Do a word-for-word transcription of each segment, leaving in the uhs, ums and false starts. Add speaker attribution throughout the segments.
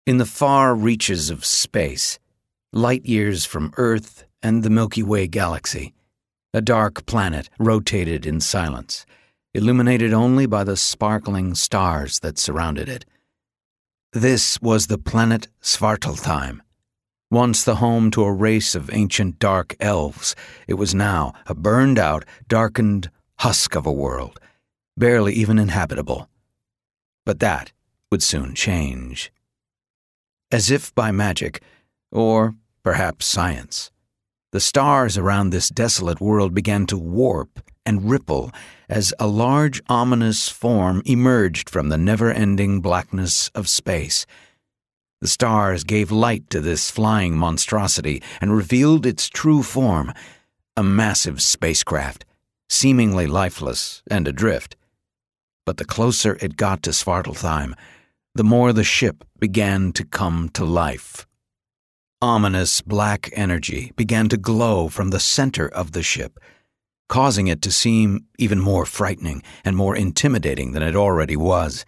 Speaker 1: In the far reaches of space, light years from Earth and the Milky Way galaxy, a dark planet rotated in silence, illuminated only by the sparkling stars that surrounded it. This was the planet Svartalfheim. Once the home to a race of ancient dark elves, it was now a burned-out, darkened husk of a world, barely even inhabitable. But that would soon change. As if by magic, or perhaps science, the stars around this desolate world began to warp and ripple as a large ominous form emerged from the never-ending blackness of space. The stars gave light to this flying monstrosity and revealed its true form, a massive spacecraft, seemingly lifeless and adrift. But the closer it got to Svartalfheim, the more the ship began to come to life. Ominous black energy began to glow from the center of the ship, causing it to seem even more frightening and more intimidating than it already was.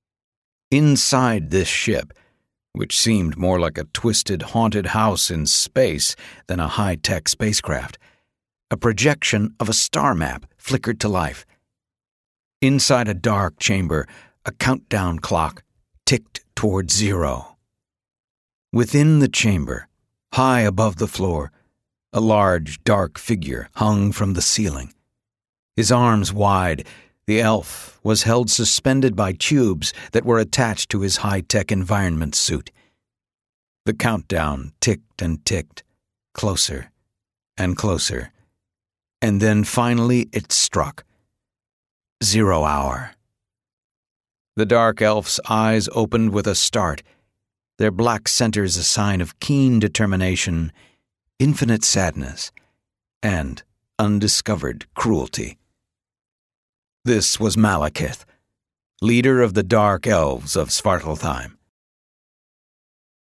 Speaker 1: Inside this ship, which seemed more like a twisted, haunted house in space than a high-tech spacecraft, a projection of a star map flickered to life. Inside a dark chamber, a countdown clock ticked toward zero. Within the chamber, high above the floor, a large, dark figure hung from the ceiling. His arms wide, the elf was held suspended by tubes that were attached to his high-tech environment suit. The countdown ticked and ticked, closer and closer, and then finally it struck. Zero hour. The dark elf's eyes opened with a start, their black centers a sign of keen determination, infinite sadness, and undiscovered cruelty. This was Malekith, leader of the Dark Elves of Svartalfheim.